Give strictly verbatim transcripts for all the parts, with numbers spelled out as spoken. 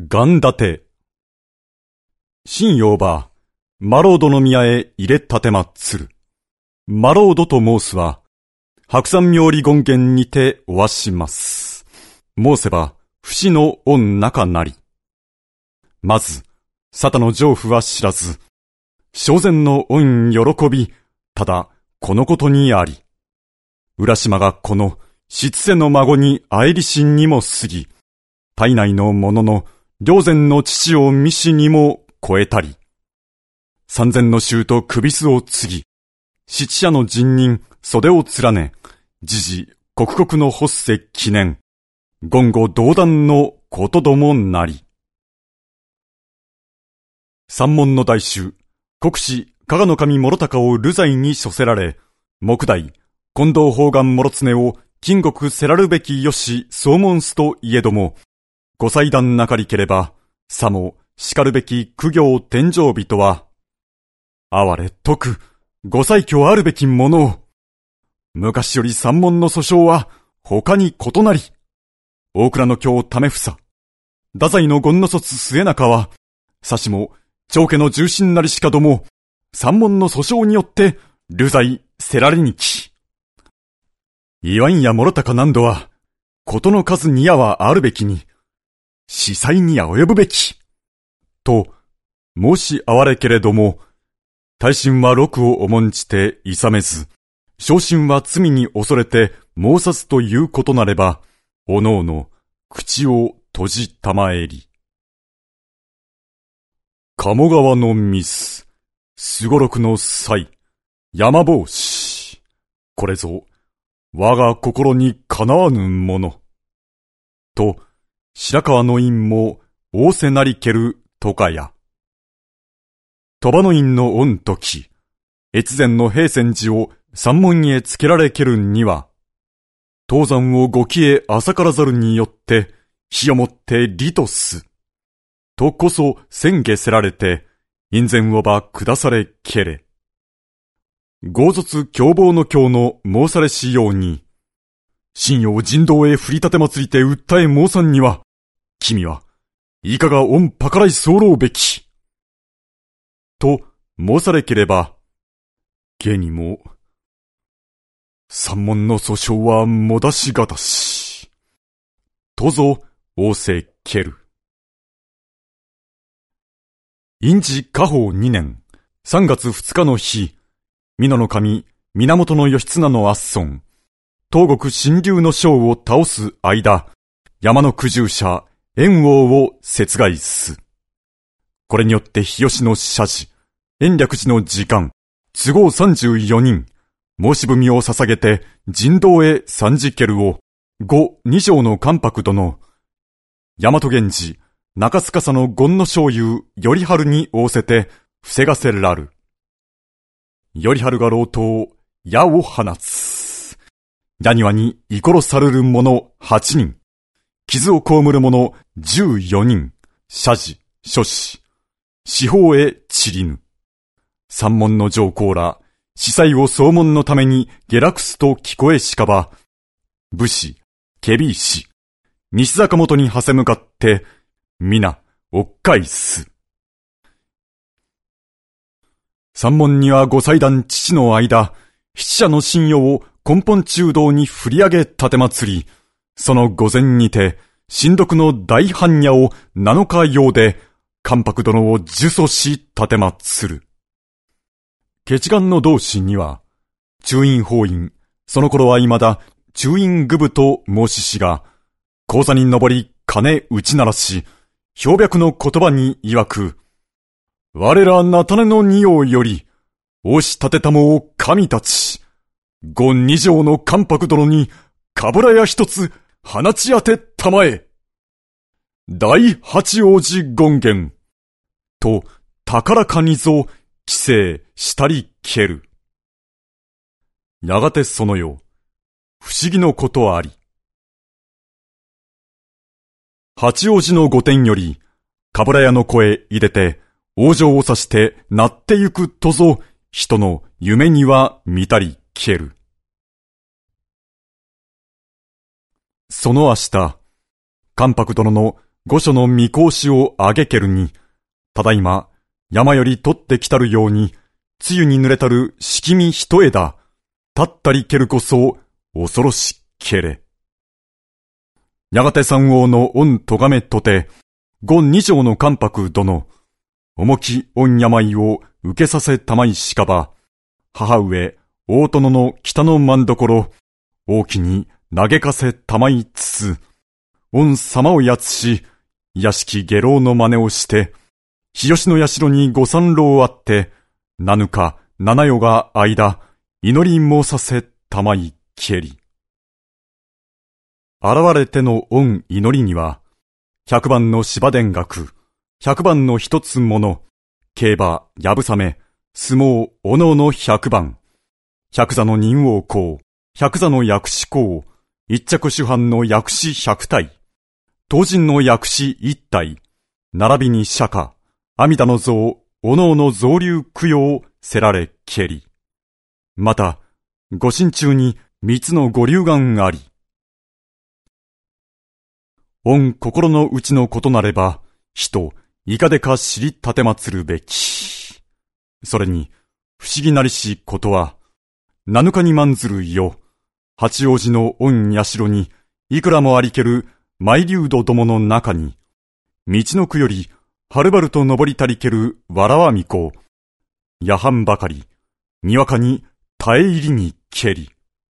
元立て。神陽ば、マロードの宮へ入れ立てまつる。マロードと申すは、白山妙理権現にておわします。申せば、不死の御中なり。まず、沙汰の丈夫は知らず、正然の御喜び、ただ、このことにあり。浦島がこの、失世の孫に愛理心にも過ぎ、体内の者の、良前の父を見しにも超えたり、三千の衆と首巣を継ぎ、七社の人人袖を連ね、時々刻々の発世記念、言語道断のことどもなり。三門の大衆、国士加賀の神諸高を流罪に処せられ、木大、近藤方眼諸常を金国せらるべきよし総門すといえども、ご祭壇なかりければ、さも叱るべき苦行天上人は、哀れ徳、ご祭居あるべきものを、昔より三門の訴訟は他に異なり、大倉の京為房、太宰の権の卒末中は、さしも長家の重臣なりしかども、三門の訴訟によって流罪せられにき。岩院や諸高何度は、ことの数にやはあるべきに、司祭には及ぶべき。と、申しあわれけれども、大臣は禄を重んじて諌めず、小臣は罪に恐れて申さずということなれば、おのおの口を閉じたまえり。鴨川の水、すごろくの際、山帽子。これぞ、我が心にかなわぬもの。と、白川の院も仰せなりけるとかや。鳥羽の院の御時、越前の平泉寺を三門へつけられけるには、東山をご帰へ浅からざるによって、火をもって利とす。とこそ宣下せられて、院前をば下されけれ。豪卒凶暴の教の申されしように、神陽人道へ振り立て祭りて訴え申さんには、君は、いかが御パカライ候べき。と申されければ、下にも、三門の訴訟はもだしがたし。とぞ仰せける。院治嘉宝二年、三月二日の日、美濃の神、源義経の圧損、東国神龍の将を倒す間、山の九従者、円王を殺害す。これによって日吉の社寺、延暦寺の時間、都合三十四人、申し文を捧げて人道へ参じけるを、後二条の関白殿、大和源氏、中須笠の権の将優、頼春に仰せて、防がせらる。頼春が老頭、矢を放つ。矢庭に居殺される者八人、傷を被る者十四人、社寺、諸子、四方へ散りぬ。三門の上皇ら、司祭を総門のために下落すと聞こえしかば、武士、検非違使、西坂本にはせ向かって、皆、おっかいす。三門にはご祭壇父の間、七社の信用を根本中道に振り上げ立て祭り、その御前にて、神読の大般若を七日用で、関白殿を呪詛し立て祭る。決願の同志には、中院法院、その頃は未だ中院愚部と申ししが、講座に上り鐘打ち鳴らし、標白の言葉に曰く、我ら菜種の二葉より、押し立てたもを神たち、御二条の関白殿に、かぶらや一つ、放ち当てたまえ。大八王子権現。と、高らかにぞ、規制したりける。やがてその夜、不思議のことあり。八王子の御殿より、かぶら屋の声入れて、往生を指して鳴ってゆくとぞ、人の夢には見たりける。その明日、関白殿の御所の見格子をあげけるに、ただいま山より取ってきたるように、露に濡れたる敷み一枝、立ったりけるこそ恐ろしけれ。やがて三王の御咎めとて、御二条の関白殿、重き御病を受けさせたまいしかば、母上、大殿の北の真所、大きに嘆かせたまいつつ、御様をやつし、屋敷下郎の真似をして、日吉の社にご参籠あって、七日七夜が間、祈り申させたまいけり。現れての御祈りには、百番の芝田楽、百番の一つもの、競馬、やぶさめ、相撲、おのおの百番、百座の任王公、百座の薬師公、一着主犯の薬師百体、当人の薬師一体、並びに釈迦、阿弥陀の像、おのおの造立供養せられけり。また、ご心中に三つのご流願あり。御心の内のことなれば、人、いかでか知り立てまつるべき。それに、不思議なりしことは、七日に満ずるよ、八王子の御社に、いくらもありける舞竜度どもの中に、道のくより、はるばると登りたりけるわらわみこ、夜半ばかり、にわかに絶え入りにけり。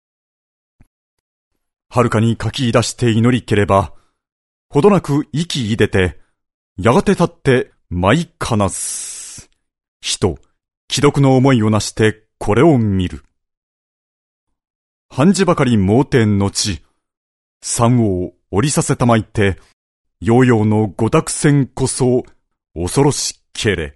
はるかに書き出して祈りければ、ほどなく息いでて、やがて立って舞いかなす。人、既読の思いをなしてこれを見る。半時ばかり盲点のち、三王降りさせたまいて、ヨーヨーの五濁戦こそ恐ろしけれ。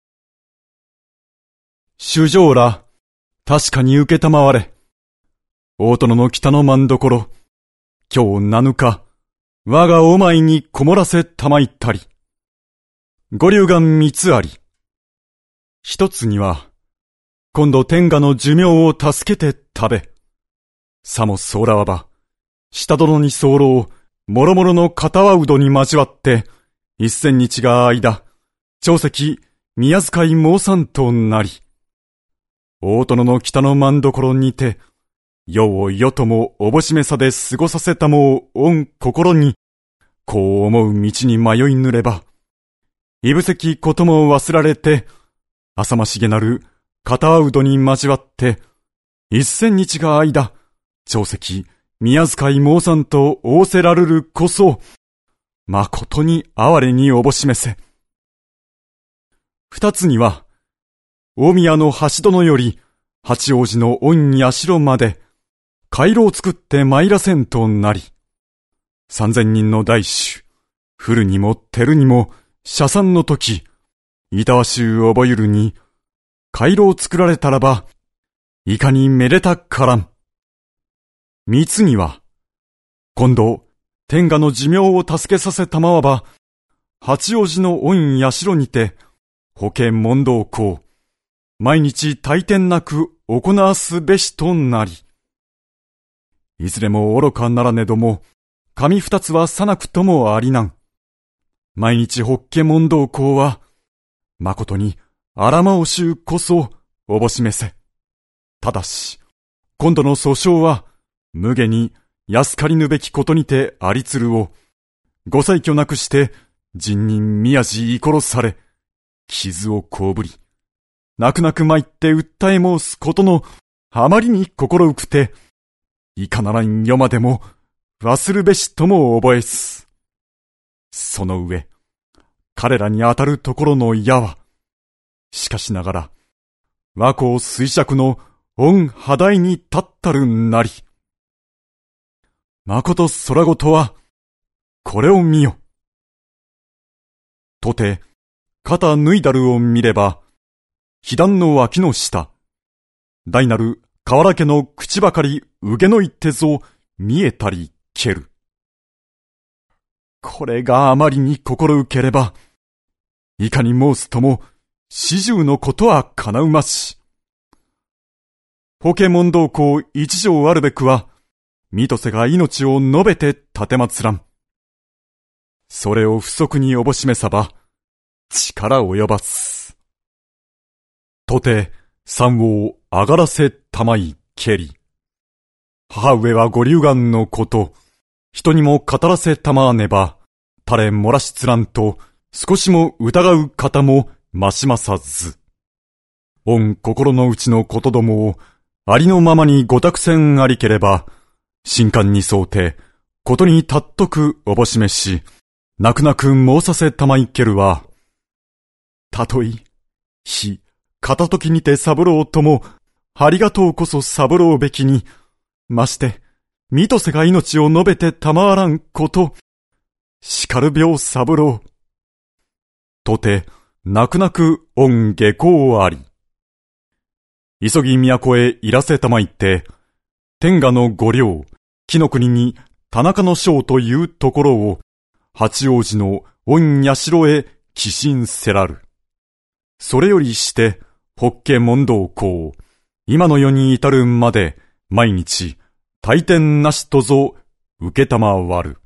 主上ら、確かに受けたまわれ。大殿の北の真所、今日七日、我がお前にこもらせたまいったり。ご流願三つあり。一つには、今度天下の寿命を助けて食べ。さもそうらわば、下殿に候、もろもろの片輪うどに交わって、一千日が間、長石、宮遣い申さんとなり。大殿の北の真所にて、世を世ともおぼしめさで過ごさせたも御心に、こう思う道に迷いぬれば、いぶせきことも忘られて、浅ましげなる片輪うどに交わって、一千日が間、長石、宮遣い申さんと仰せらるるこそ、誠に哀れにおぼしめせ。二つには、大宮の橋殿より、八王子の御社まで、回廊を作って参らせんとなり、三千人の大衆、降るにも照るにも、社参の時、板わしゅう覚ゆるに、回廊を作られたらば、いかにめでたからん。三つには、今度、天下の寿命を助けさせたまわば、八王子の御社にて、保健問答公、毎日大転なく行わすべしとなり。いずれも愚かならねども、紙二つはさなくともありなん。毎日ホッケ問答公は、誠に荒まおしゅうこそおぼしめせ。ただし、今度の訴訟は、無下に安かりぬべきことにてありつるを、ご裁許なくして、人人宮地い殺され、傷をこぶり、泣く泣く参って訴え申すことの、あまりに心うくて、いかならん世までも、忘るべしとも覚えす。その上、彼らに当たるところの矢は、しかしながら、和光衰弱の御波台に立ったるなり。まこと空ごとは、これを見よ。とて、肩脱いだるを見れば、被弾の脇の下、大なる河原家の口ばかりうげの一手ぞ見えたりける。これがあまりに心受ければ、いかに申すとも、始終のことは叶うまし。法華問答公一条あるべくは、三とせが命を述べて立てまつらん。 それを不足におぼしめさば、力及ばず。とて、山王上がらせたまいけり。母上はご流願のこと、人にも語らせたまわねば、垂れ漏らしつらんと、少しも疑う方も増しまさず。御心の内のことどもを、ありのままにご託せありければ、神官に沿うて、ことにたっとくおぼしめし、泣く泣く申させたまいけるは、たとえ、ひ、片時にて三郎とも、ありがとうこそ三郎べきに、まして、水戸瀬が命を述べてたまわらんこと、しかる病三郎。とて、泣く泣く御下校あり。急ぎ都へいらせたまいって、天下の御領、紀の国に田中の将というところを、八王子の御社へ寄進せらる。それよりして、法華問答公、今の世に至るまで、毎日、退転なしとぞ、受けたまわる。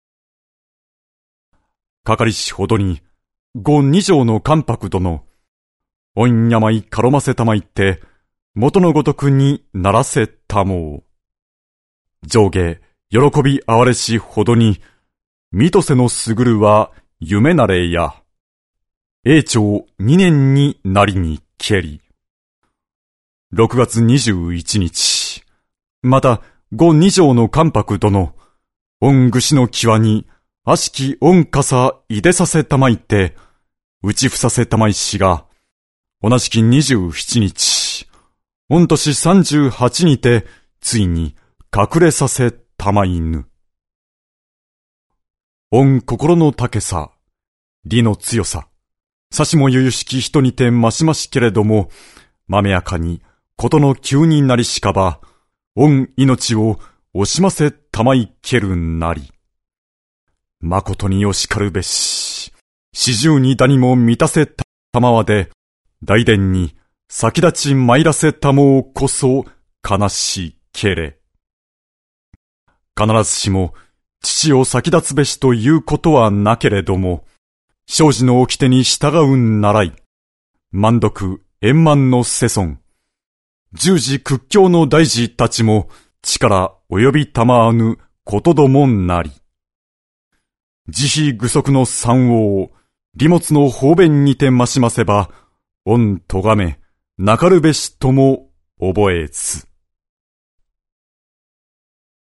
かかりしほどに、御二条の関白殿、御病からませたまいって、元のごとくにならせたもう。上下、喜び哀れしほどに、水戸瀬のすぐるは夢なれや。永長二年になりにけり。六月二十一日。また、御二条の関白殿、御愚の際に、悪しき御傘いでさせたまいって、打ちふさせたまいしが、同じき二十七日、御年三十八にて、ついに隠れさせたまいぬ。御心の高さ、理の強さ、さしもゆゆしき人にてましましけれども、まめやかに、ことの急になりしかば、御命を惜しませたまいけるなり。誠にお叱るべし、四十にだにも満たせたまわで、大殿に先立ち参らせたもうこそ悲しけれ。必ずしも、父を先立つべしということはなけれども、生児の掟に従うんならい、満徳円満の世尊、十字屈強の大事たちも力及びたまわぬことどもなり。慈悲具足の三王、利物の方便にてましませば、御とがめ、なかるべしとも覚えず。